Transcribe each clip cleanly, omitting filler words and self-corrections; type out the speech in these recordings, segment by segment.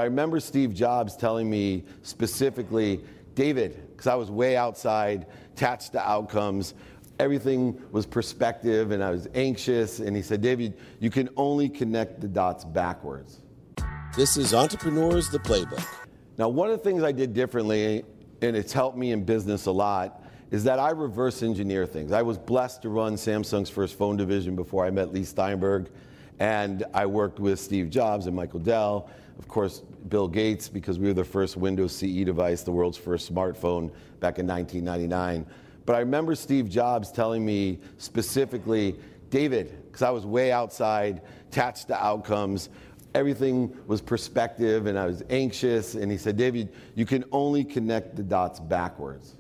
I remember Steve Jobs telling me specifically, David, because I was way outside, attached to outcomes, everything was perspective and I was anxious, and he said, David, you can only connect the dots backwards. This is Entrepreneurs, the Playbook. Now, one of the things I did differently, and it's helped me in business a lot, is that I reverse engineer things. I was blessed to run Samsung's first phone division before I met Lee Steinberg, and I worked with Steve Jobs and Michael Dell, of course, Bill Gates, because we were the first Windows CE device, the world's first smartphone back in 1999. But I remember Steve Jobs telling me specifically, David, because I was way outside, attached to outcomes, everything was perspective and I was anxious, and he said, David, you can only connect the dots backwards.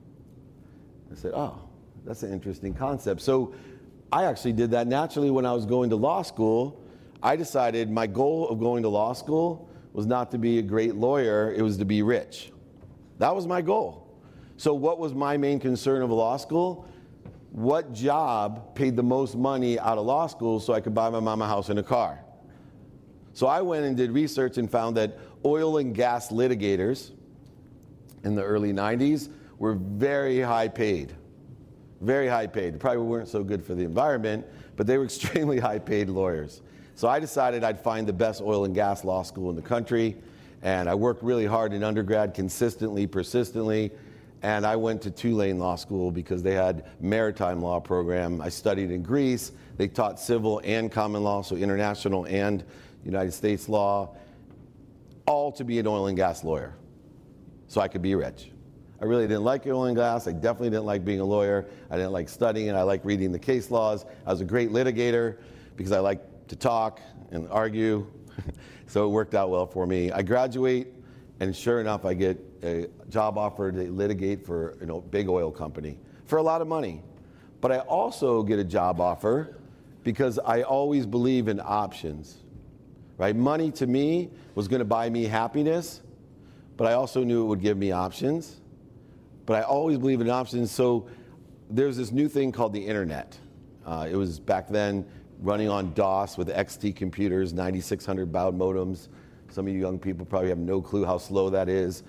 I said, oh, that's an interesting concept. So I actually did that naturally when I was going to law school. I decided my goal of going to law school was not to be a great lawyer, it was to be rich. That was my goal. So what was my main concern of law school? What job paid the most money out of law school so I could buy my mom a house and a car? So I went and did research and found that oil and gas litigators in the early 90s were very high paid. Very high paid. They probably weren't so good for the environment, but they were extremely high paid lawyers. So I decided I'd find the best oil and gas law school in the country, and I worked really hard in undergrad, consistently, persistently, and I went to Tulane Law School because they had maritime law program. I studied in Greece. They taught civil and common law, so international and United States law, all to be an oil and gas lawyer, so I could be rich. I really didn't like oil and gas. I definitely didn't like being a lawyer. I didn't like studying it. I liked reading the case laws. I was a great litigator because I liked to talk and argue, so it worked out well for me. I graduate, and sure enough, I get a job offer to litigate for a big oil company for a lot of money. But I also get a job offer because I always believe in options, right? Money to me was going to buy me happiness, but I also knew it would give me options. But I always believe in options, so there's this new thing called the internet. It was back then running on DOS with XT computers, 9600 baud modems. Some of you young people probably have no clue how slow that is.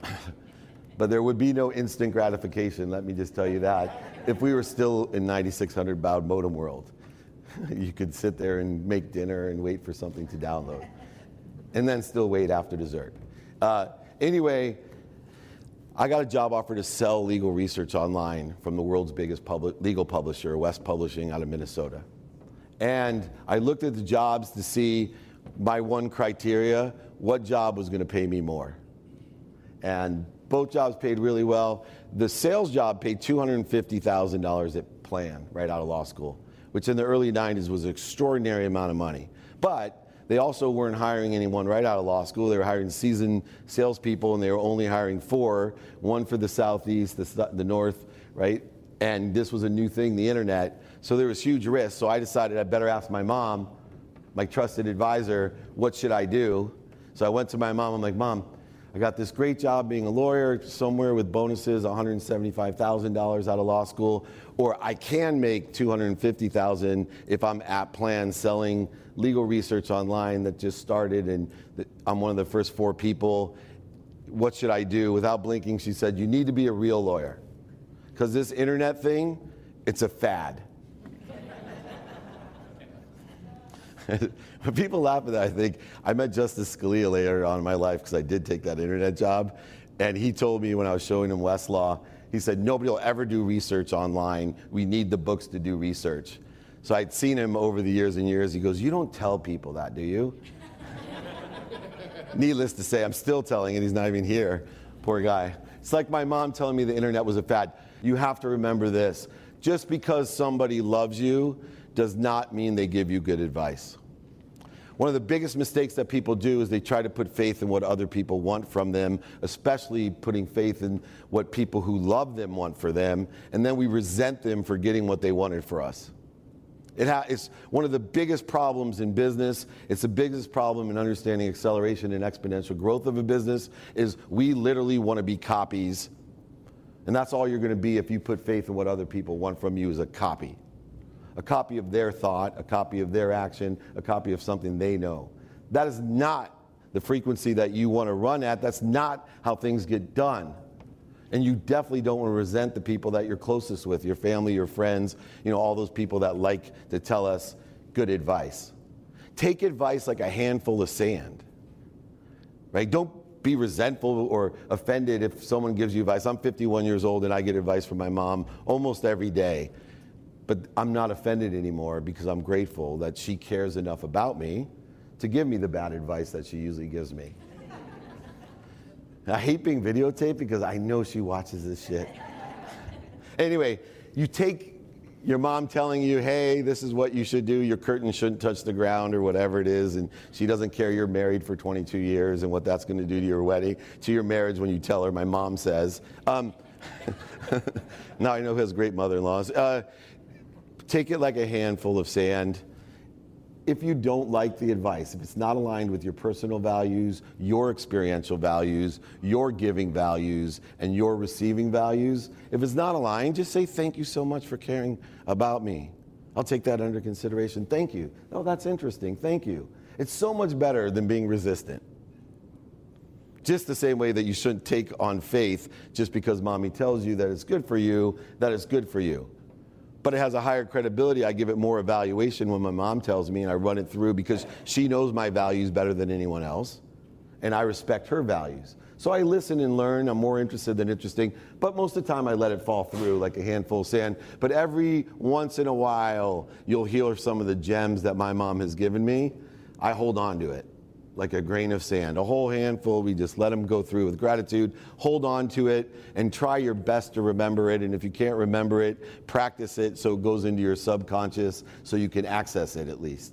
But there would be no instant gratification, let me just tell you that, if we were still in 9600 baud modem world. You could sit there and make dinner and wait for something to download, and then still wait after dessert. Anyway, I got a job offer to sell legal research online from the world's biggest legal publisher, West Publishing, out of Minnesota. And I looked at the jobs to see my one criteria, what job was going to pay me more. And both jobs paid really well. The sales job paid $250,000 at plan right out of law school, which in the early 90s was an extraordinary amount of money. But they also weren't hiring anyone right out of law school. They were hiring seasoned salespeople, and they were only hiring 4, one for the Southeast, the North, right? And this was a new thing, the internet. So there was huge risk. So I decided I better ask my mom, my trusted advisor, what should I do? So I went to my mom. I'm like, Mom, I got this great job being a lawyer somewhere with bonuses, $175,000 out of law school, or I can make $250,000 if I'm at Plan selling legal research online that just started, and I'm one of the first 4 people. What should I do? Without blinking, she said, you need to be a real lawyer, because this internet thing, it's a fad. When people laugh at that, I think, I met Justice Scalia later on in my life because I did take that internet job. And he told me when I was showing him Westlaw, he said, nobody will ever do research online. We need the books to do research. So I'd seen him over the years and years. He goes, you don't tell people that, do you? Needless to say, I'm still telling it. He's not even here. Poor guy. It's like my mom telling me the internet was a fad. You have to remember this. Just because somebody loves you does not mean they give you good advice. One of the biggest mistakes that people do is they try to put faith in what other people want from them, especially putting faith in what people who love them want for them, and then we resent them for getting what they wanted for us. It's one of the biggest problems in business. It's the biggest problem in understanding acceleration and exponential growth of a business is we literally want to be copies, and that's all you're going to be if you put faith in what other people want from you, is a copy. A copy of their thought, a copy of their action, a copy of something they know. That is not the frequency that you want to run at. That's not how things get done. And you definitely don't want to resent the people that you're closest with, your family, your friends, all those people that like to tell us good advice. Take advice like a handful of sand, right? Don't be resentful or offended if someone gives you advice. I'm 51 years old and I get advice from my mom almost every day. But I'm not offended anymore because I'm grateful that she cares enough about me to give me the bad advice that she usually gives me. I hate being videotaped because I know she watches this shit. Anyway, you take your mom telling you, hey, this is what you should do, your curtain shouldn't touch the ground or whatever it is, and she doesn't care you're married for 22 years and what that's going to do to your wedding, to your marriage when you tell her, my mom says. Now I know who has great mother-in-laws. Take it like a handful of sand. If you don't like the advice, if it's not aligned with your personal values, your experiential values, your giving values, and your receiving values, if it's not aligned, just say, thank you so much for caring about me. I'll take that under consideration. Thank you. Oh, that's interesting. Thank you. It's so much better than being resistant. Just the same way that you shouldn't take on faith just because mommy tells you that it's good for you, that it's good for you. But it has a higher credibility. I give it more evaluation when my mom tells me, and I run it through because she knows my values better than anyone else, and I respect her values. So I listen and learn. I'm more interested than interesting, but most of the time I let it fall through like a handful of sand. But every once in a while, you'll hear some of the gems that my mom has given me. I hold on to it like a grain of sand, a whole handful. We just let them go through with gratitude, hold on to it, and try your best to remember it. And if you can't remember it, practice it so it goes into your subconscious so you can access it at least,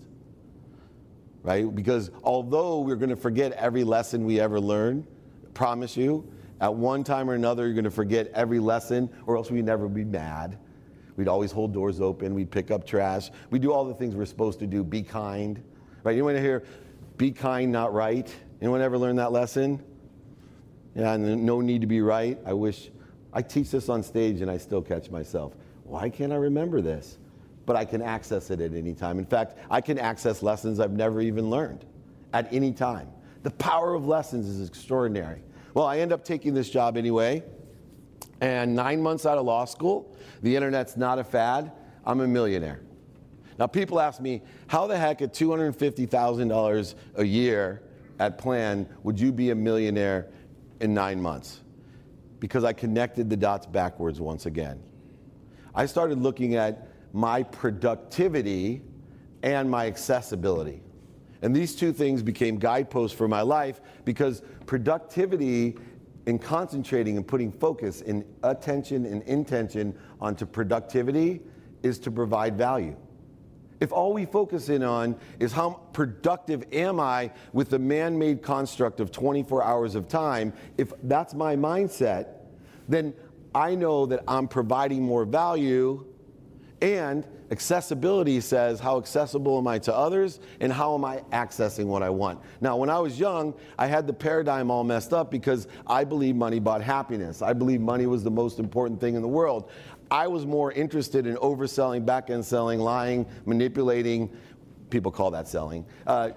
right? Because although we're going to forget every lesson we ever learned, I promise you, at one time or another, you're going to forget every lesson, or else we'd never be mad. We'd always hold doors open. We'd pick up trash. We do all the things we're supposed to do. Be kind, right? You want to hear, be kind, not right. Anyone ever learn that lesson? Yeah, and no need to be right. I wish, I teach this on stage and I still catch myself. Why can't I remember this? But I can access it at any time. In fact, I can access lessons I've never even learned at any time. The power of lessons is extraordinary. Well, I end up taking this job anyway. And 9 months out of law school, the internet's not a fad, I'm a millionaire. Now, people ask me, how the heck at $250,000 a year at Plan would you be a millionaire in 9 months? Because I connected the dots backwards once again. I started looking at my productivity and my accessibility. And these two things became guideposts for my life because productivity and concentrating and putting focus and attention and intention onto productivity is to provide value. If all we focus in on is how productive am I with the man-made construct of 24 hours of time, if that's my mindset, then I know that I'm providing more value, and accessibility says how accessible am I to others and how am I accessing what I want. Now, when I was young, I had the paradigm all messed up because I believed money bought happiness. I believed money was the most important thing in the world. I was more interested in overselling, back-end selling, lying, manipulating. People call that selling. But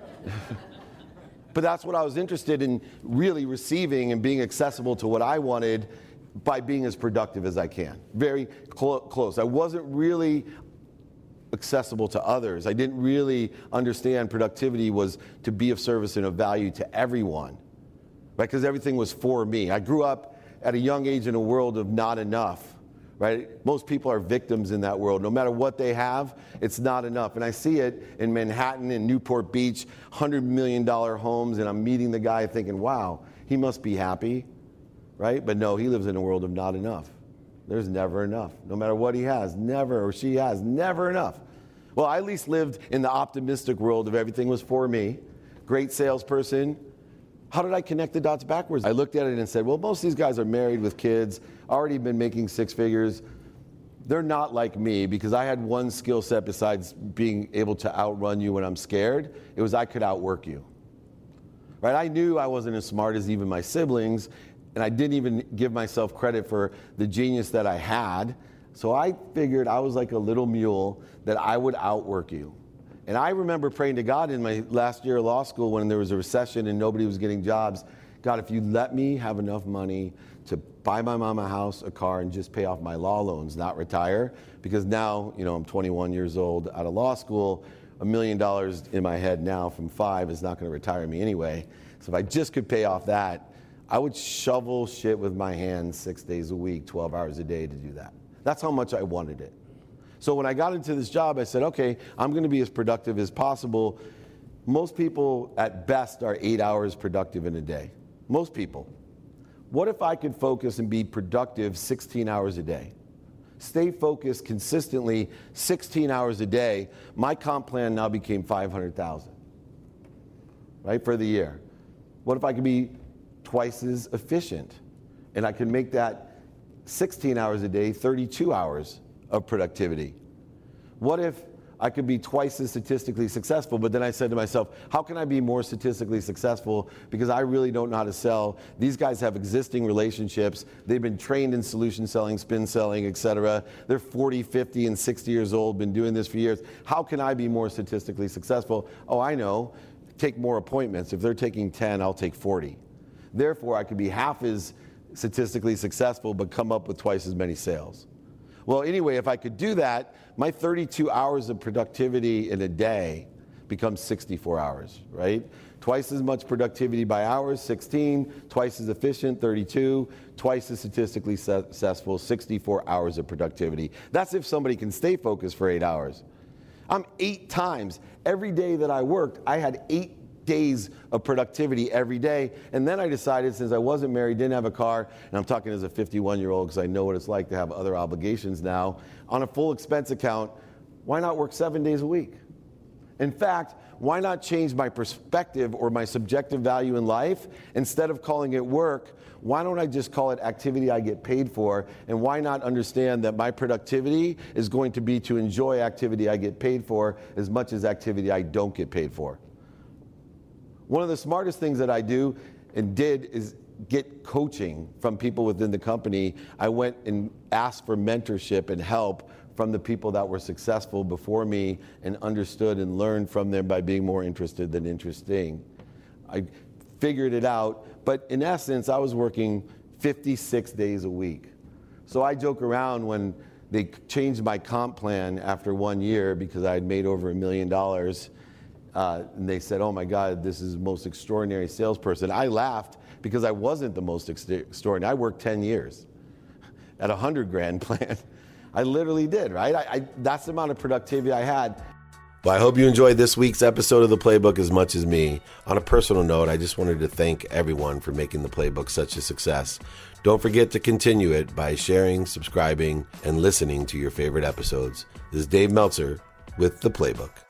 that's what I was interested in, really receiving and being accessible to what I wanted by being as productive as I can. Very close. I wasn't really accessible to others. I didn't really understand productivity was to be of service and of value to everyone, right? Because everything was for me. I grew up at a young age in a world of not enough. Right? Most people are victims in that world. No matter what they have, it's not enough. And I see it in Manhattan and Newport Beach, $100 million homes, and I'm meeting the guy thinking, wow, he must be happy, right? But no, he lives in a world of not enough. There's never enough. No matter what he has, never, or she has, never enough. Well, I at least lived in the optimistic world of everything was for me. Great salesperson. How did I connect the dots backwards? I looked at it and said, well, most of these guys are married with kids, already been making six figures. They're not like me because I had one skill set besides being able to outrun you when I'm scared. It was I could outwork you. Right? I knew I wasn't as smart as even my siblings, and I didn't even give myself credit for the genius that I had. So I figured I was like a little mule that I would outwork you. And I remember praying to God in my last year of law school when there was a recession and nobody was getting jobs. God, if you let me have enough money to buy my mom a house, a car, and just pay off my law loans, not retire, because now, I'm 21 years old out of law school, $1 million in my head now from 5 is not going to retire me anyway. So if I just could pay off that, I would shovel shit with my hands 6 days a week, 12 hours a day to do that. That's how much I wanted it. So when I got into this job, I said, okay, I'm going to be as productive as possible. Most people at best are 8 hours productive in a day. Most people. What if I could focus and be productive 16 hours a day? Stay focused consistently 16 hours a day. My comp plan now became $500,000, right, for the year. What if I could be twice as efficient? And I could make that 16 hours a day, 32 hours of productivity. What if I could be twice as statistically successful? But then I said to myself, how can I be more statistically successful? Because I really don't know how to sell. These guys have existing relationships. They've been trained in solution selling, spin selling, etc. They're 40, 50, and 60 years old, been doing this for years. How can I be more statistically successful? Oh, I know. Take more appointments. If they're taking 10, I'll take 40. Therefore, I could be half as statistically successful, but come up with twice as many sales. Well, anyway, if I could do that, my 32 hours of productivity in a day becomes 64 hours, right? Twice as much productivity by hours, 16, twice as efficient, 32, twice as statistically successful, 64 hours of productivity. That's if somebody can stay focused for 8 hours. I'm 8 times. Every day that I worked, I had 8 days of productivity every day. And then I decided, since I wasn't married, didn't have a car, and I'm talking as a 51-year-old because I know what it's like to have other obligations now, on a full expense account, why not work 7 days a week? In fact, why not change my perspective or my subjective value in life? Instead of calling it work, why don't I just call it activity I get paid for? And why not understand that my productivity is going to be to enjoy activity I get paid for as much as activity I don't get paid for? One of the smartest things that I do and did is get coaching from people within the company. I went and asked for mentorship and help from the people that were successful before me and understood and learned from them by being more interested than interesting. I figured it out, but in essence, I was working 56 days a week. So I joke around when they changed my comp plan after 1 year because I had made over $1 million. And they said, oh my God, this is the most extraordinary salesperson. I laughed because I wasn't the most extraordinary. I worked 10 years at $100,000 plan. I literally did, right? That's the amount of productivity I had. Well, I hope you enjoyed this week's episode of The Playbook as much as me. On a personal note, I just wanted to thank everyone for making The Playbook such a success. Don't forget to continue it by sharing, subscribing, and listening to your favorite episodes. This is Dave Meltzer with The Playbook.